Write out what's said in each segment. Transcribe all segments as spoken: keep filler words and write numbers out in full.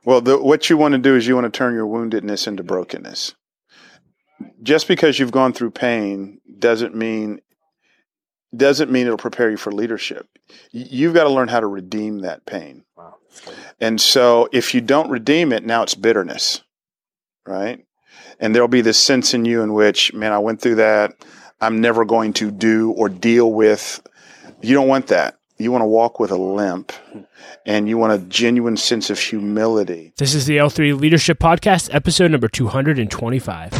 Well, the, what you want to do is you want to turn your woundedness into brokenness. Just because you've gone through pain doesn't mean doesn't mean it'll prepare you for leadership. You've got to learn how to redeem that pain. Wow. And so if you don't redeem it, now it's bitterness, right? And there'll be this sense in you in which, man, I went through that. I'm never going to do or deal with. You don't want that. You want to walk with a limp, and you want a genuine sense of humility. This is the L three Leadership Podcast, episode number two hundred twenty-five.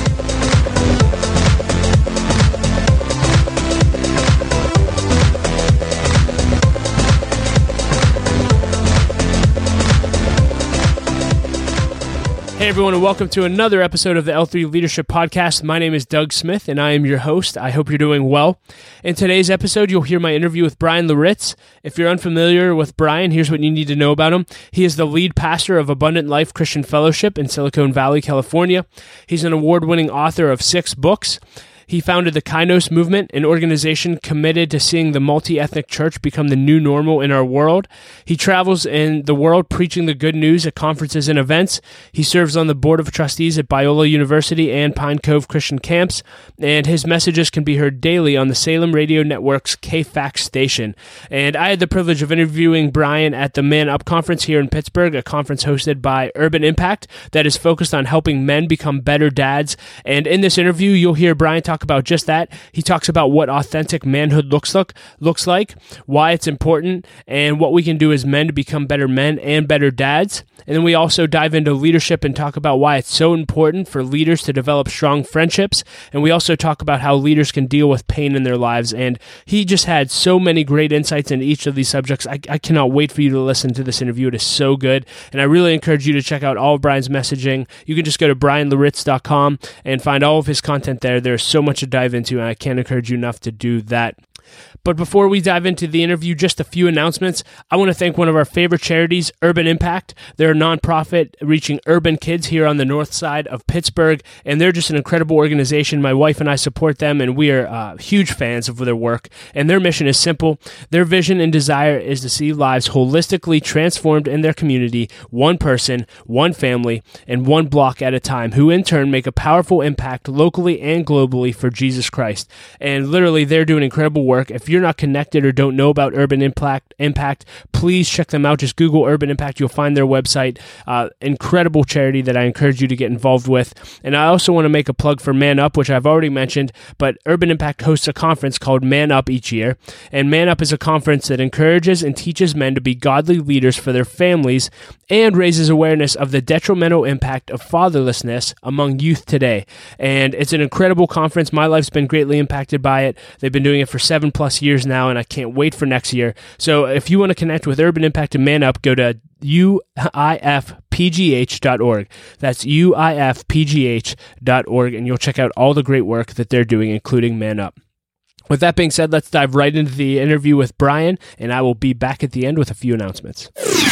Hey everyone, and welcome to another episode of the L three Leadership Podcast. My name is Doug Smith, and I am your host. I hope you're doing well. In today's episode, you'll hear my interview with Brian Loritz. If you're unfamiliar with Brian, here's what you need to know about him. He is the lead pastor of Abundant Life Christian Fellowship in Silicon Valley, California. He's an award-winning author of six books. He founded the Kainos Movement, an organization committed to seeing the multi-ethnic church become the new normal in our world. He travels in the world preaching the good news at conferences and events. He serves on the board of trustees at Biola University and Pine Cove Christian Camps, and his messages can be heard daily on the Salem Radio Network's K FAX station. And I had the privilege of interviewing Brian at the Man Up Conference here in Pittsburgh, a conference hosted by Urban Impact that is focused on helping men become better dads. And in this interview, you'll hear Brian talk about just that. He talks about what authentic manhood looks like, looks like, why it's important, and what we can do as men to become better men and better dads. And then we also dive into leadership and talk about why it's so important for leaders to develop strong friendships. And we also talk about how leaders can deal with pain in their lives. And he just had so many great insights in each of these subjects. I, I cannot wait for you to listen to this interview. It is so good. And I really encourage you to check out all of Brian's messaging. You can just go to brian loritz dot com and find all of his content there. There's so much to dive into, and I can't encourage you enough to do that. But before we dive into the interview, just a few announcements. I want to thank one of our favorite charities, Urban Impact. They're a nonprofit reaching urban kids here on the north side of Pittsburgh, and they're just an incredible organization. My wife and I support them, and we are uh, huge fans of their work. And their mission is simple. Their vision and desire is to see lives holistically transformed in their community, one person, one family, and one block at a time, who in turn make a powerful impact locally and globally for Jesus Christ. And literally, they're doing incredible work. If you're not connected or don't know about Urban Impact, Impact, please check them out. Just Google Urban Impact. You'll find their website. Uh, incredible charity that I encourage you to get involved with. And I also want to make a plug for Man Up, which I've already mentioned, but Urban Impact hosts a conference called Man Up each year. And Man Up is a conference that encourages and teaches men to be godly leaders for their families and raises awareness of the detrimental impact of fatherlessness among youth today. And it's an incredible conference. My life's been greatly impacted by it. They've been doing it for seven plus years now, and I can't wait for next year. So if you want to connect with Urban Impact and Man Up, go to U I F P G H dot org. That's U I F P G H dot org, and you'll check out all the great work that they're doing, including Man Up. With that being said, let's dive right into the interview with Brian, and I will be back at the end with a few announcements.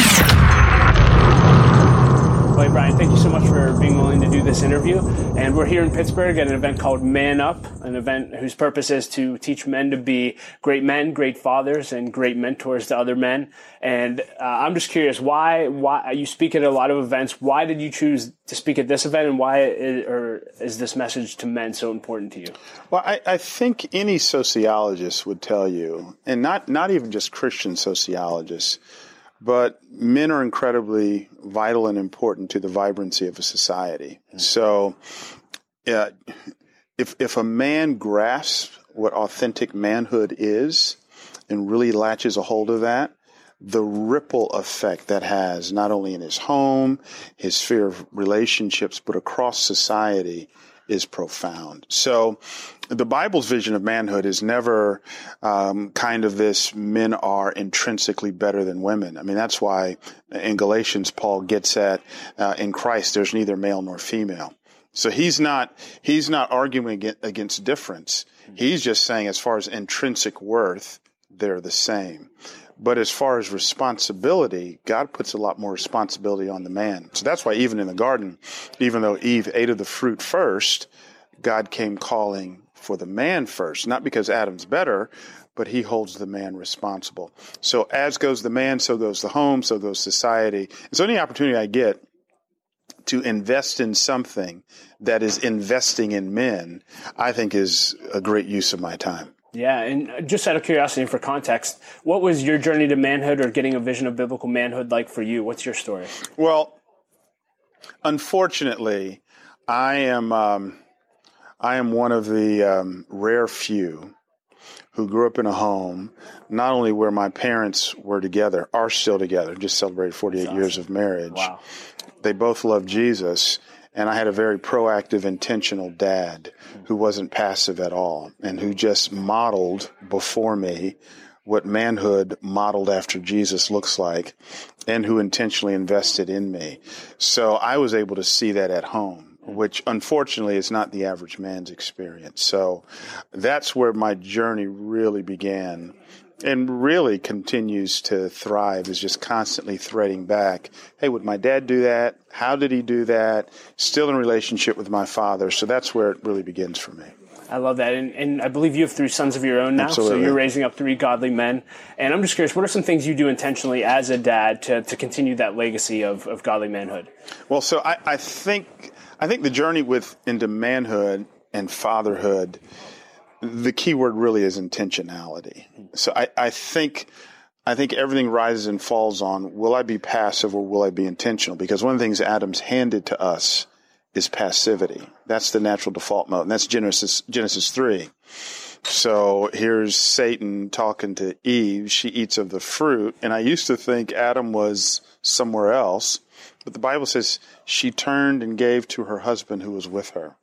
Well, Brian, thank you so much for being willing to do this interview. And we're here in Pittsburgh at an event called Man Up, an event whose purpose is to teach men to be great men, great fathers, and great mentors to other men. And uh, I'm just curious, why, why you speak at a lot of events. Why did you choose to speak at this event, and why is, or is this message to men so important to you? Well, I, I think any sociologist would tell you, and not, not even just Christian sociologists, but men are incredibly vital and important to the vibrancy of a society. Mm-hmm. So uh, if if a man grasps what authentic manhood is and really latches a hold of that, the ripple effect that has not only in his home, his sphere of relationships, but across society is profound. So the Bible's vision of manhood is never um, kind of this men are intrinsically better than women. I mean, that's why in Galatians, Paul gets at uh, in Christ, there's neither male nor female. So he's not he's not arguing against difference. He's just saying as far as intrinsic worth, they're the same. But as far as responsibility, God puts a lot more responsibility on the man. So that's why even in the garden, even though Eve ate of the fruit first, God came calling for the man first, not because Adam's better, but he holds the man responsible. So as goes the man, so goes the home, so goes society. And so any opportunity I get to invest in something that is investing in men, I think is a great use of my time. Yeah, and just out of curiosity and for context, what was your journey to manhood or getting a vision of biblical manhood like for you? What's your story? Well, unfortunately, I am um, I am one of the um, rare few who grew up in a home not only where my parents were together, are still together, just celebrated forty-eight awesome. Years of marriage. Wow. They both loved Jesus, and I had a very proactive, intentional dad who wasn't passive at all and who just modeled before me what manhood modeled after Jesus looks like and who intentionally invested in me. So I was able to see that at home, which unfortunately is not the average man's experience. So that's where my journey really began and really continues to thrive, is just constantly threading back. Hey, would my dad do that? How did he do that? Still in relationship with my father. So that's where it really begins for me. I love that. And, and I believe you have three sons of your own now. Absolutely. So you're raising up three godly men. And I'm just curious, what are some things you do intentionally as a dad to, to continue that legacy of, of godly manhood? Well, so I, I think I think the journey with into manhood and fatherhood, the key word really is intentionality. So I, I think I think everything rises and falls on, will I be passive or will I be intentional? Because one of the things Adam's handed to us is passivity. That's the natural default mode. And that's Genesis Genesis three. So here's Satan talking to Eve. She eats of the fruit. And I used to think Adam was somewhere else. But the Bible says she turned and gave to her husband who was with her.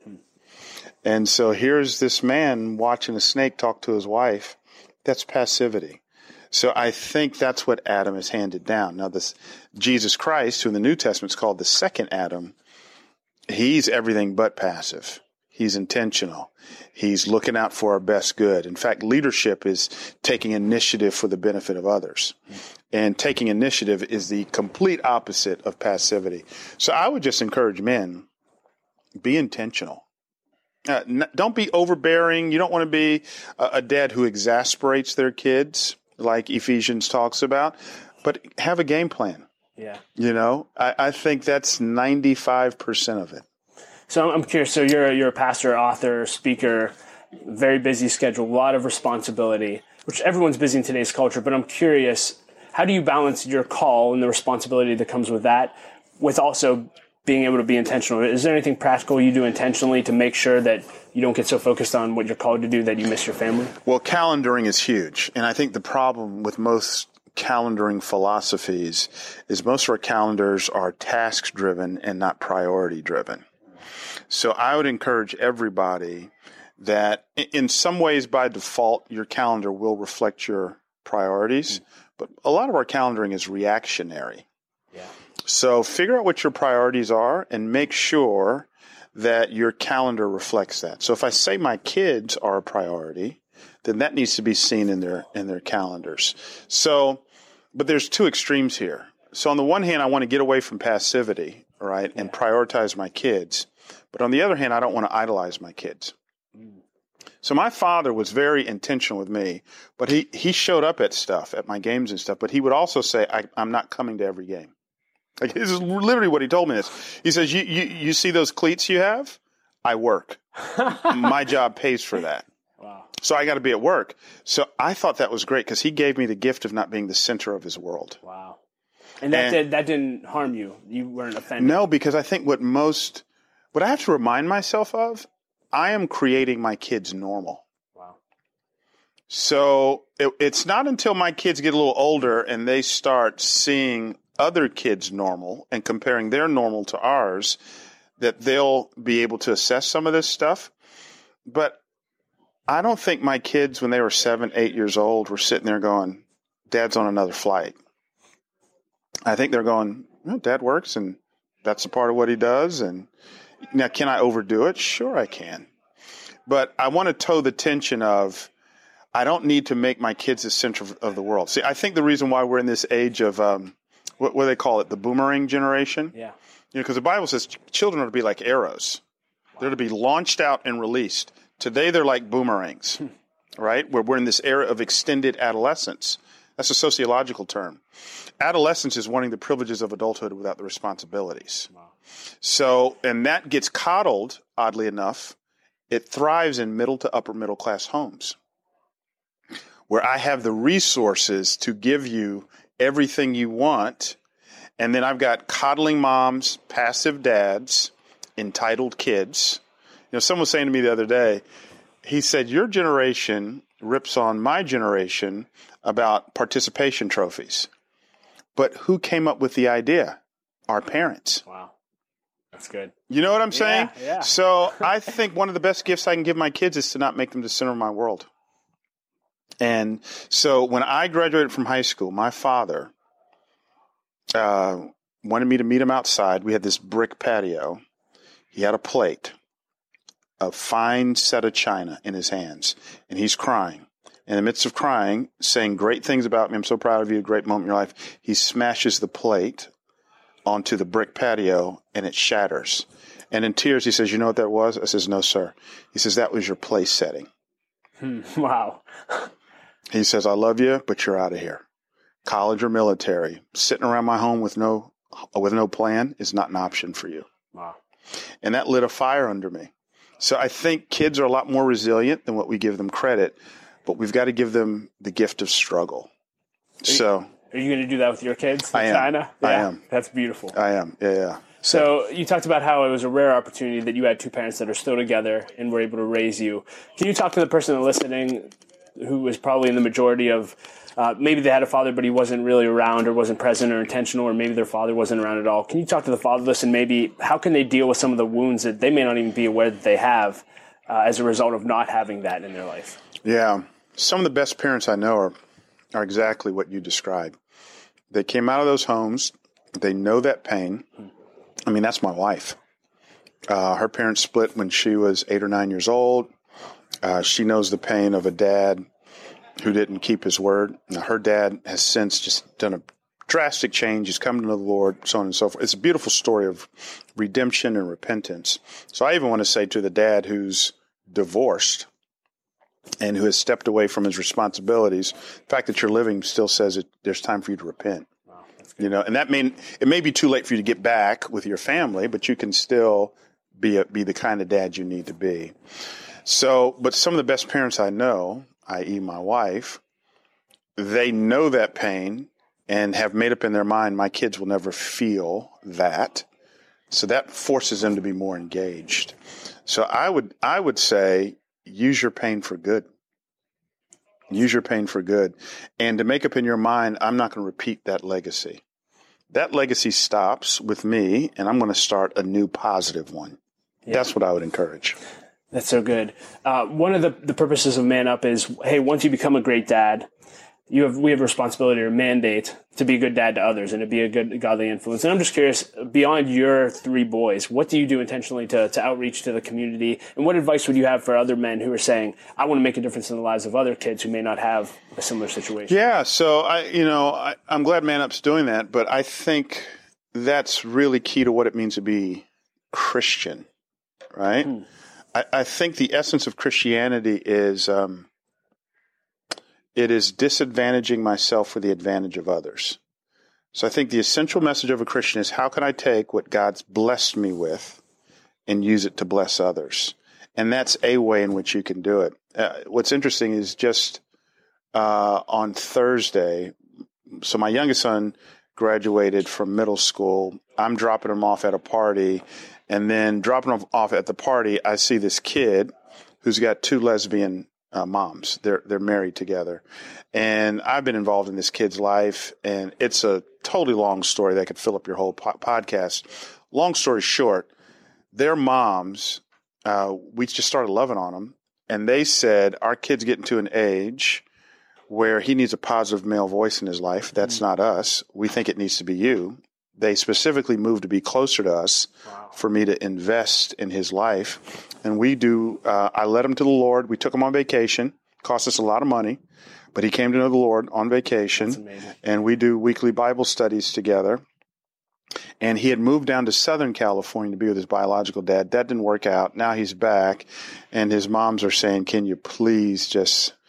And so here's this man watching a snake talk to his wife. That's passivity. So I think that's what Adam has handed down. Now, this Jesus Christ, who in the New Testament is called the second Adam, he's everything but passive. He's intentional. He's looking out for our best good. In fact, leadership is taking initiative for the benefit of others. And taking initiative is the complete opposite of passivity. So I would just encourage men, be intentional. Uh, n- don't be overbearing. You don't want to be a, a dad who exasperates their kids, like Ephesians talks about, but have a game plan. Yeah. You know, I, I think that's ninety-five percent of it. So I'm curious. So you're a, you're a pastor, author, speaker, very busy schedule, a lot of responsibility, which everyone's busy in today's culture. But I'm curious, how do you balance your call and the responsibility that comes with that with also being able to be intentional? Is there anything practical you do intentionally to make sure that you don't get so focused on what you're called to do that you miss your family? Well, calendaring is huge. And I think the problem with most calendaring philosophies is most of our calendars are task-driven and not priority-driven. So I would encourage everybody that in some ways by default, your calendar will reflect your priorities, but a lot of our calendaring is reactionary. Yeah. So figure out what your priorities are and make sure that your calendar reflects that. So if I say my kids are a priority, then that needs to be seen in their in their calendars. So, but there's two extremes here. So on the one hand, I want to get away from passivity, right, and prioritize my kids. But on the other hand, I don't want to idolize my kids. So my father was very intentional with me, but he, he showed up at stuff, at my games and stuff, but he would also say, I, I'm not coming to every game. Like, this is literally what he told me this. He says, you, you, you see those cleats you have? I work. My job pays for that. Wow. So I got to be at work. So I thought that was great because he gave me the gift of not being the center of his world. Wow. And that, and, did, that didn't harm you? You weren't offended? No, because I think what most, what I have to remind myself of, I am creating my kids normal. Wow. So it, it's not until my kids get a little older and they start seeing other kids normal and comparing their normal to ours that they'll be able to assess some of this stuff. But I don't think my kids, when they were seven, eight years old, were sitting there going, Dad's on another flight. I think they're going, no, Dad works and that's a part of what he does. And now, can I overdo it? Sure, I can. But I want to toe the tension of, I don't need to make my kids the center of the world. See, I think the reason why we're in this age of, um, what, what do they call it, the boomerang generation? Yeah. You know, because the Bible says children are to be like arrows. Wow. They're to be launched out and released. Today, they're like boomerangs. right? Where we're in this era of extended adolescence. That's a sociological term. Adolescence is wanting the privileges of adulthood without the responsibilities. Wow. So, and that gets coddled, oddly enough. It thrives in middle to upper middle class homes, where I have the resources to give you everything you want. And then I've got coddling moms, passive dads, entitled kids. You know, someone was saying to me the other day, he said, your generation rips on my generation about participation trophies. But who came up with the idea? Our parents. Wow. That's good. You know what I'm saying? Yeah, yeah. So I think one of the best gifts I can give my kids is to not make them the center of my world. And so when I graduated from high school, my father uh, wanted me to meet him outside. We had this brick patio. He had a plate, a fine set of china in his hands, and he's crying. In the midst of crying, saying great things about me, I'm so proud of you, a great moment in your life, he smashes the plate onto the brick patio, and it shatters. And in tears, he says, you know what that was? I says, no, sir. He says, that was your place setting. Wow. He says, I love you, but you're out of here. College or military, sitting around my home with no with no plan is not an option for you. Wow. And that lit a fire under me. So I think kids are a lot more resilient than what we give them credit, but we've got to give them the gift of struggle. Are so, you, are you going to do that with your kids? I am. China? Yeah, I am. That's beautiful. I am. Yeah, yeah. So you talked about how it was a rare opportunity that you had two parents that are still together and were able to raise you. Can you talk to the person listening who was probably in the majority of uh, maybe they had a father, but he wasn't really around or wasn't present or intentional, or maybe their father wasn't around at all. Can you talk to the fatherless and maybe how can they deal with some of the wounds that they may not even be aware that they have uh, as a result of not having that in their life? Yeah. Some of the best parents I know are, are exactly what you described. They came out of those homes. They know that pain. I mean, that's my wife. Uh, her parents split when she was eight or nine years old. Uh, she knows the pain of a dad who didn't keep his word. Now, her dad has since just done a drastic change. He's come to know the Lord, so on and so forth. It's a beautiful story of redemption and repentance. So I even want to say to the dad who's divorced and who has stepped away from his responsibilities, the fact that you're living still says that there's time for you to repent. Wow, that's good. You know, and that mean it may be too late for you to get back with your family, but you can still be a, be the kind of dad you need to be. So, but some of the best parents I know, that is my wife, they know that pain and have made up in their mind, my kids will never feel that. So that forces them to be more engaged. So I would, I would say, use your pain for good. Use your pain for good. And to make up in your mind, I'm not going to repeat that legacy. That legacy stops with me, and I'm going to start a new positive one. Yeah. That's what I would encourage. That's so good. Uh, one of the, the purposes of Man Up is, hey, once you become a great dad, you have we have a responsibility or mandate to be a good dad to others and to be a good godly influence. And I'm just curious, beyond your three boys, what do you do intentionally to, to outreach to the community? And what advice would you have for other men who are saying, I want to make a difference in the lives of other kids who may not have a similar situation? Yeah, so I, you know, I, I'm glad Man Up's doing that, but I think that's really key to what it means to be Christian, right? Hmm. I, I think the essence of Christianity is um, it is disadvantaging myself for the advantage of others. So I think the essential message of a Christian is, how can I take what God's blessed me with and use it to bless others? And that's a way in which you can do it. Uh, what's interesting is just uh, on Thursday, so my youngest son graduated from middle school. I'm dropping him off at a party. And then dropping him off at the party, I see this kid who's got two lesbian uh, moms. They're they're married together. And I've been involved in this kid's life, and it's a totally long story that could fill up your whole po- podcast. Long story short, their moms, uh, we just started loving on them, and they said, our kid's getting to an age where he needs a positive male voice in his life. That's mm-hmm. not us. We think it needs to be you. They specifically moved to be closer to us. Wow. For me to invest in his life. And we do, uh, I led him to the Lord. We took him on vacation. Cost us a lot of money, but he came to know the Lord on vacation. And we do weekly Bible studies together. And he had moved down to Southern California to be with his biological dad. That didn't work out. Now he's back. And his moms are saying, can you please just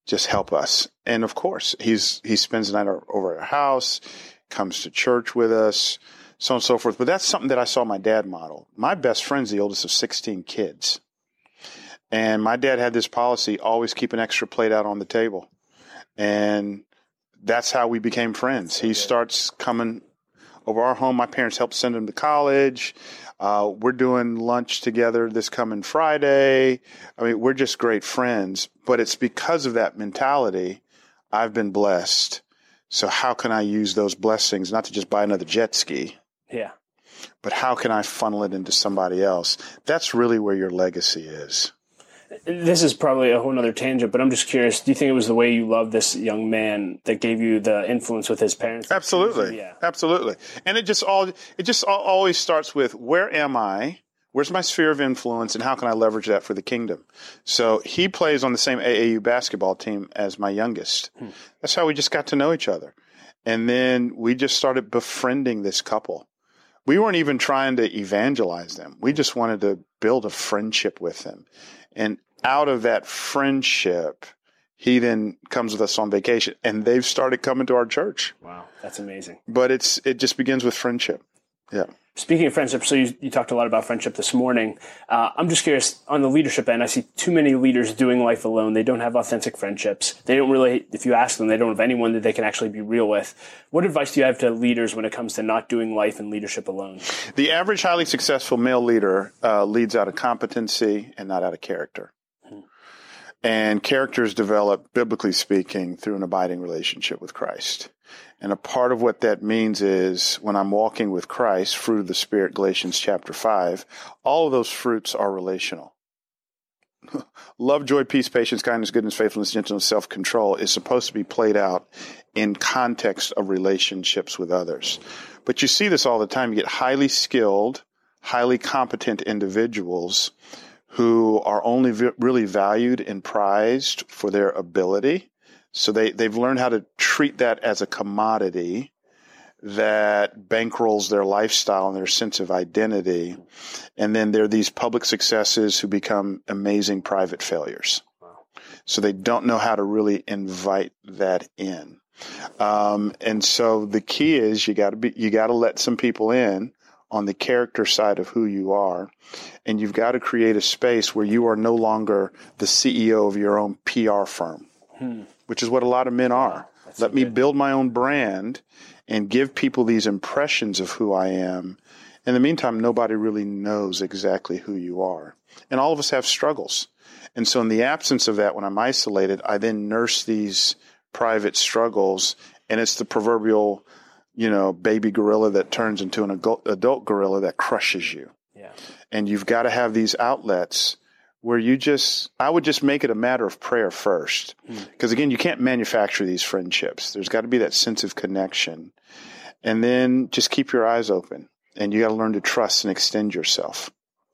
just help us. And of course, he's he spends the night over at our house, comes to church with us, so on and so forth. But that's something that I saw my dad model. My best friend's the oldest of sixteen kids. And my dad had this policy, always keep an extra plate out on the table. And that's how we became friends. He starts coming over our home. My parents helped send him to college. Uh, we're doing lunch together this coming Friday. I mean, we're just great friends. But it's because of that mentality I've been blessed. So how can I use those blessings, not to just buy another jet ski, yeah, but how can I funnel it into somebody else? That's really where your legacy is. This is probably a whole other tangent, but I'm just curious, do you think it was the way you loved this young man that gave you the influence with his parents? Absolutely. Yeah. Absolutely. And it just all it just all, always starts with, where am I? Where's my sphere of influence, and how can I leverage that for the kingdom? So he plays on the same A A U basketball team as my youngest. Hmm. That's how we just got to know each other. And then we just started befriending this couple. We weren't even trying to evangelize them. We just wanted to build a friendship with them. And out of that friendship, he then comes with us on vacation, and they've started coming to our church. Wow, that's amazing. But it's it just begins with friendship. Yeah. Speaking of friendship, so you, you talked a lot about friendship this morning. Uh, I'm just curious, on the leadership end, I see too many leaders doing life alone. They don't have authentic friendships. They don't really, if you ask them, they don't have anyone that they can actually be real with. What advice do you have to leaders when it comes to not doing life and leadership alone? The average highly successful male leader uh, leads out of competency and not out of character. Hmm. And character is developed, biblically speaking, through an abiding relationship with Christ. And a part of what that means is, when I'm walking with Christ, fruit of the Spirit, Galatians chapter five, all of those fruits are relational. Love, joy, peace, patience, kindness, goodness, faithfulness, gentleness, self-control is supposed to be played out in context of relationships with others. But you see this all the time. You get highly skilled, highly competent individuals who are only v- really valued and prized for their ability. So they, they've learned how to treat that as a commodity that bankrolls their lifestyle and their sense of identity. And then there are these public successes who become amazing private failures. Wow. So they don't know how to really invite that in. Um, and so the key is you got to be, you got to let some people in on the character side of who you are. And you've got to create a space where you are no longer the C E O of your own P R firm. Hmm. Which is what a lot of men are. That's Let so me build my own brand and give people these impressions of who I am. In the meantime, nobody really knows exactly who you are. And all of us have struggles. And so in the absence of that, when I'm isolated, I then nurse these private struggles, and it's the proverbial, you know, baby gorilla that turns into an adult gorilla that crushes you. Yeah. And you've got to have these outlets where you just, I would just make it a matter of prayer first. Because mm. again, you can't manufacture these friendships. There's got to be that sense of connection. And then just keep your eyes open. And you got to learn to trust and extend yourself.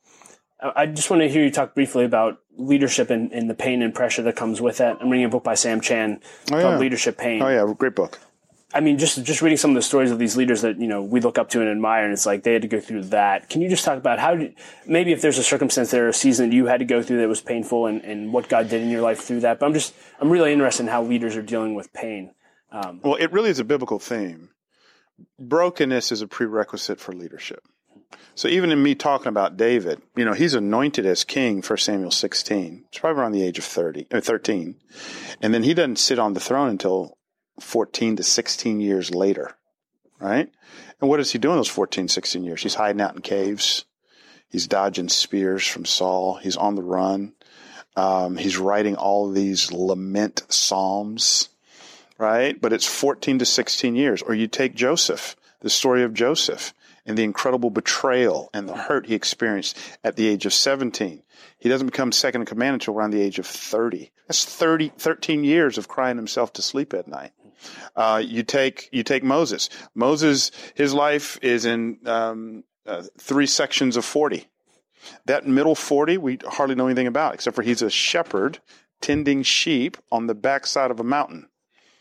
I just want to hear you talk briefly about leadership and, and the pain and pressure that comes with that. I'm reading a book by Sam Chan oh, called yeah. Leadership Pain. Oh, yeah, great book. I mean, just just reading some of the stories of these leaders that, you know, we look up to and admire, and it's like they had to go through that. Can you just talk about how, did, maybe if there's a circumstance there, a season that you had to go through that was painful, and, and what God did in your life through that? But I'm just, I'm really interested in how leaders are dealing with pain. Um, well, it really is a biblical theme. Brokenness is a prerequisite for leadership. So even in me talking about David, you know, he's anointed as king, First Samuel sixteen. It's probably around the age of thirty, or thirteen. And then he doesn't sit on the throne until fourteen to sixteen years later, right? And what is he doing those fourteen, sixteen years? He's hiding out in caves. He's dodging spears from Saul. He's on the run. Um, he's writing all of these lament psalms, right? But it's fourteen to sixteen years. Or you take Joseph, the story of Joseph, and the incredible betrayal and the hurt he experienced at the age of seventeen. He doesn't become second in command until around the age of thirty. That's thirty, thirteen years of crying himself to sleep at night. Uh, you take you take Moses. Moses, his life is in um, uh, three sections of forty. That middle forty, we hardly know anything about, except for he's a shepherd tending sheep on the backside of a mountain.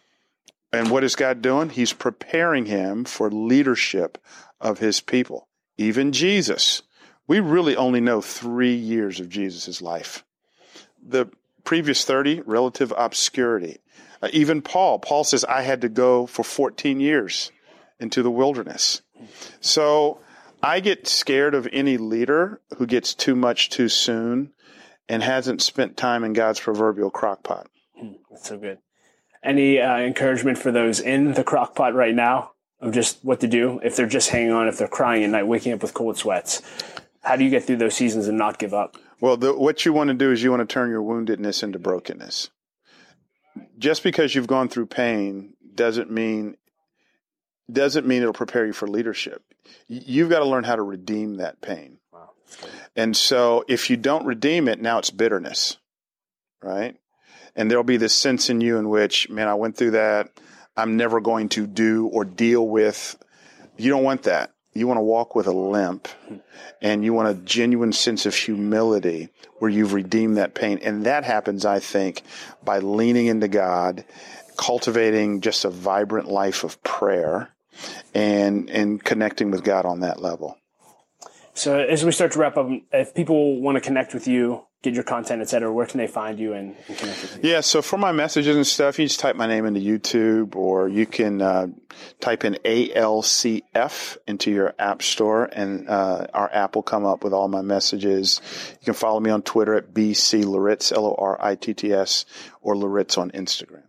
And what is God doing? He's preparing him for leadership of his people. Even Jesus. We really only know three years of Jesus' life. The previous thirty, relative obscurity. Uh, even Paul, Paul says, I had to go for fourteen years into the wilderness. So I get scared of any leader who gets too much too soon and hasn't spent time in God's proverbial crock pot. That's so good. Any uh, encouragement for those in the crock pot right now of just what to do if they're just hanging on, if they're crying at night, waking up with cold sweats? How do you get through those seasons and not give up? Well, the, what you want to do is you want to turn your woundedness into brokenness. Just because you've gone through pain doesn't mean doesn't mean it'll prepare you for leadership. You've got to learn how to redeem that pain. Wow. And so if you don't redeem it, now it's bitterness, right? And there'll be this sense in you in which, man, I went through that. I'm never going to do or deal with. You don't want that. You want to walk with a limp, and you want a genuine sense of humility where you've redeemed that pain. And that happens, I think, by leaning into God, cultivating just a vibrant life of prayer, and and connecting with God on that level. So as we start to wrap up, if people want to connect with you, get your content, et cetera, where can they find you and, and connect with you? Yeah, so for my messages and stuff, you just type my name into YouTube, or you can uh, type in A L C F into your app store, and uh, our app will come up with all my messages. You can follow me on Twitter at B C Loritts, L O R I T T S, or Loritts on Instagram.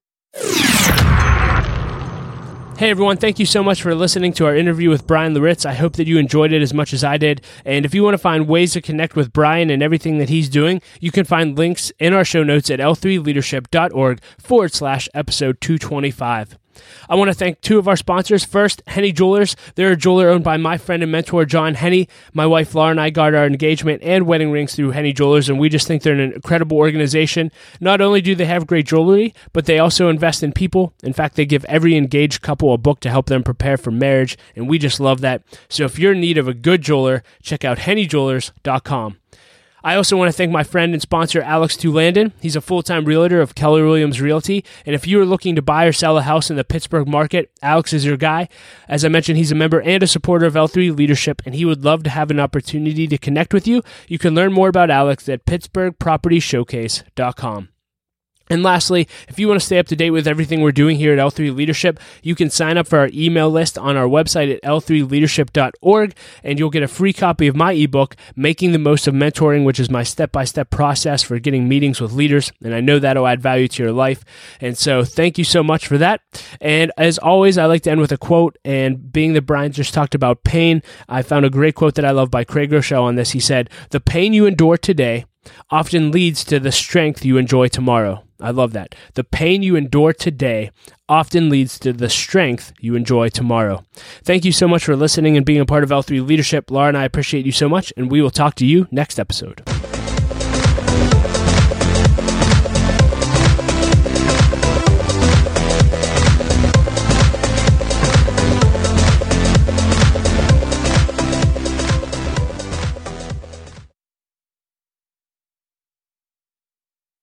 Hey everyone, thank you so much for listening to our interview with Brian Loritts. I hope that you enjoyed it as much as I did. And if you want to find ways to connect with Brian and everything that he's doing, you can find links in our show notes at L three leadership dot org forward slash episode two twenty-five. I want to thank two of our sponsors. First, Henny Jewelers. They're a jeweler owned by my friend and mentor, John Henny. My wife, Laura, and I got our engagement and wedding rings through Henny Jewelers, and we just think they're an incredible organization. Not only do they have great jewelry, but they also invest in people. In fact, they give every engaged couple a book to help them prepare for marriage, and we just love that. So if you're in need of a good jeweler, check out henny jewelers dot com. I also want to thank my friend and sponsor, Alex Tulandon. He's a full-time realtor of Keller Williams Realty, and if you are looking to buy or sell a house in the Pittsburgh market, Alex is your guy. As I mentioned, he's a member and a supporter of L three Leadership, and he would love to have an opportunity to connect with you. You can learn more about Alex at pittsburgh property showcase dot com. And lastly, if you want to stay up to date with everything we're doing here at L three Leadership, you can sign up for our email list on our website at L three leadership dot org, and you'll get a free copy of my ebook, Making the Most of Mentoring, which is my step-by-step process for getting meetings with leaders, and I know that'll add value to your life. And so thank you so much for that. And as always, I like to end with a quote, and being that Brian just talked about pain, I found a great quote that I love by Craig Rochelle on this. He said, "The pain you endure today often leads to the strength you enjoy tomorrow." I love that. The pain you endure today often leads to the strength you enjoy tomorrow. Thank you so much for listening and being a part of L three Leadership. Laura and I appreciate you so much, and we will talk to you next episode.